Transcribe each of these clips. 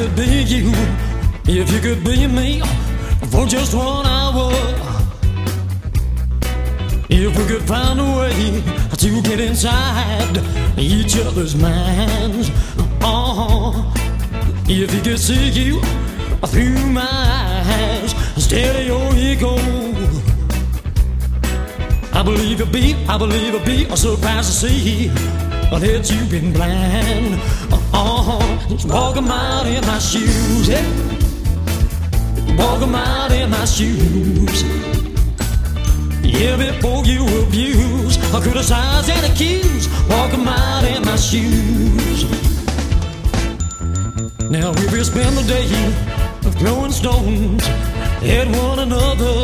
could be you, if you could be me for just 1 hour, if we could find a way to get inside each other's minds, if you could see you through my eyes instead of your ego, I believe it'd be a surprise to see that you've been blind. Just walk 'em out in my shoes, yeah. Walk 'em out in my shoes. Yeah, before you abuse, I criticize and accuse. Walk 'em out in my shoes. Now if we spend the day throwing stones at one another,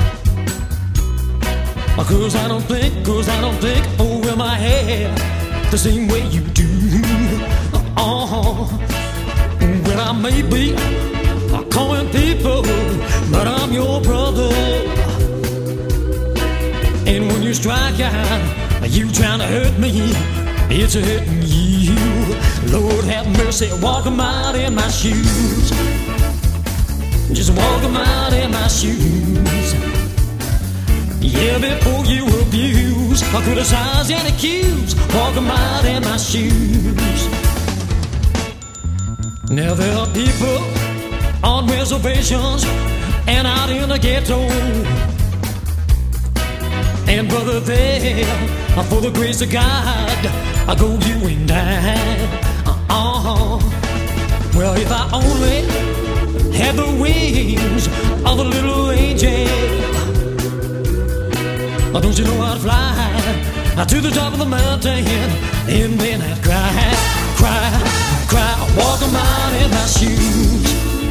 cause I don't think, oh, am I hair the same way you do. Well, I may be calling people, but I'm your brother. And when you strike out, you trying to hurt me, it's hurting you. Lord have mercy, walk 'em out in my shoes. Just walk 'em out in my shoes. Yeah, before you abuse, I criticize and accuse. Walk 'em out in my shoes. Now there are people on reservations and out in the ghetto, and brother, there, for the grace of God, I go you and I. Well, if I only had the wings of a little angel, don't you know I'd fly to the top of the mountain, and then I'd cry, cry, cry. Walk 'em out in my shoes.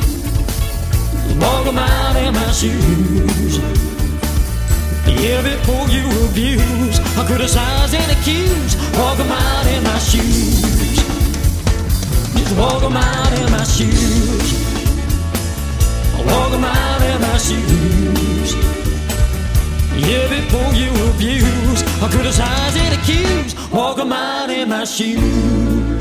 Walk 'em out in my shoes. Yeah, before you abuse, I criticize and accuse. Walk 'em out in my shoes. Just walk 'em out in my shoes. Walk 'em out in my shoes. Yeah, before you abuse, I criticize and accuse. Walk 'em out in my shoes.